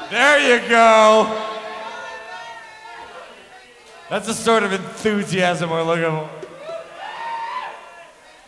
There you go. That's the sort of enthusiasm we're looking for.